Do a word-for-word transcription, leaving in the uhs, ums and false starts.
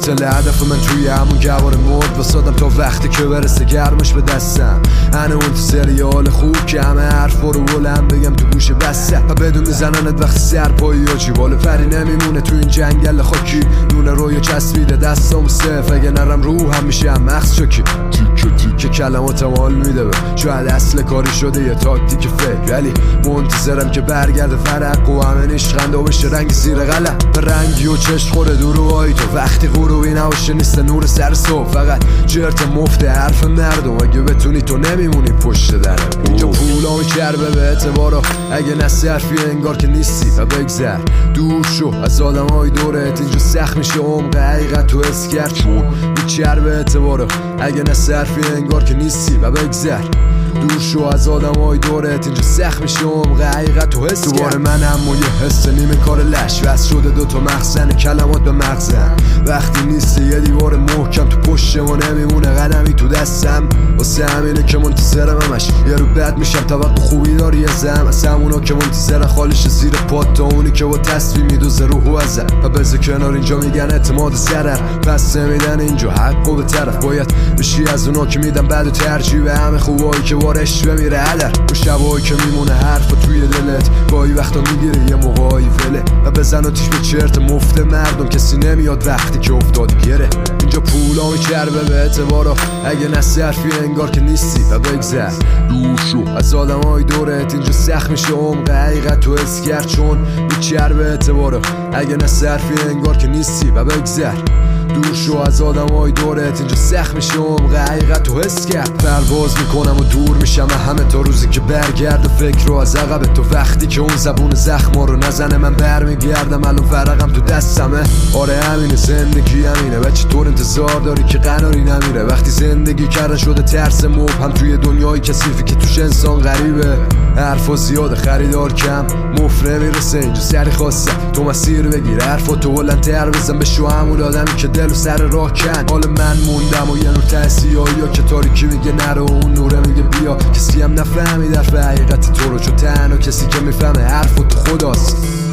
قاتل هدف من توی همون گوار مرد واسادم تا وقتی که برسه گرمش به دستم. انا اون تو سریال خوب که همه حرف رو بلند بگم تو گوش بسته و بدون میزننت وقتی سرپایی یا جیبال فری نمیمونه تو این جنگل خاکی. نونه روی چسبیده دستم صف اگه نرم روح هم میشه هم مغز چکی تیکه تیکه کلماتم حال میده به شاید اصل کاری شده یه تاکتیک فکر ولی منتظرم که برگرده فرق و همه نشخنده و بشه رنگ زیر قلم به رنگی و چشم خوره دروهای تو وقتی غروبی نباشه نیست نور سر صبح فقط جرت مفت حرف مردم اگه بتونی تو نمیمونی پشت درم. اینجا پولا میچربه به اعتبارا اگه نصرفی انگار که نیستی و بگذر دور شو از آدم های دورت. اینجا سخت میشه عمق حقیقت تو حس کرد چون میچربه اعتبارا اگه نصرفی انگار که نیستی و بگذر دور شو از آدم های دورت. اینجا سخت میشه عمق حقیقت تو حس کرد. دوباره من هم و یه حس نیمه کار لش وست شده دوتا مخزن کلمات به مغزم وقتی نیستی یه دیوار محکم تو پشت ما نمیمونه قدمی تو دستم واسه همینه که منتظرم همش یه رو بد میشم توقع خوبی داری یه زم از همونا که منتظرن خالش زیر پات تا اونی که با تصوی میدوزه روحو ازم و بذار کنار اینجا میگن اعتماد ضرر پس نمیدن اینجا حقو به طرف باید بشی از اونا که میدن بعد و ترجیح به همه خوبایی که وارش بمیره هدر و شبایی که میمونه حرف توی دلت گاهی وقتا میگیره یه موقعی فله و بزن آتیش به چرت مفت مردم کسی نمیاد وقتی که افتادی گره. اینجا پولا میچربه به اعتبارا اگه نصرفی انگار که نیستی و بگذر دور شو از آدم های دورت. اینجا سخت میشه عمق حقیقت تو حس کرد چون میچربه اعتبارا اگه نصرفی انگار که نیستی و بگذر دور شو از آدم های دورت. اینجا سخت میشه عمق حقیقت تو حس کرد پرواز میکنم و دور میشم همه تا روزی که برگرد فکر رو از عقب تو وقتی که اون زبون زخما رو نزنه من برمیگردم الان فرقم تو دستمه. آره همینه زندگی همینه و چطور انتظار داری که قناری نمیره وقتی زندگی کردن شده ترس مبهم توی دنیای کثیفی که توش انسان غریبه حرفا زیاده خریدار کم مفره میرسه اینجا سری خواستم تو مسیر بگیر حرفا تو بلندتر بزن به شو همون آدمی که دل و سر راه کن. حالا من موندم و یه نور تحصیایی یا که تاریکی میگه نرو اون نوره میگه بیا کسی هم نفهمی در حقیقت تو رو چون تنها کسی که میفهمه حرف تو خداست.